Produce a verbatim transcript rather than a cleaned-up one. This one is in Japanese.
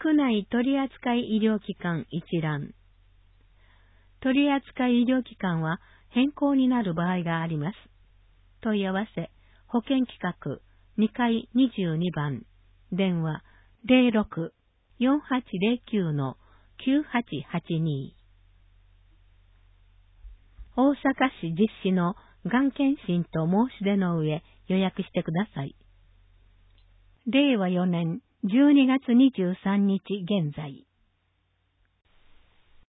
区内取扱医療機関一覧。取扱医療機関は変更になる場合があります。問い合わせ、保健企画にかいにじゅうにばん、電話 ゼロろく よんはちゼロきゅう きゅうはちはちに。大阪市実施のがん検診と申し出の上予約してください。れいわよねんじゅうにがつにじゅうさんにち現在。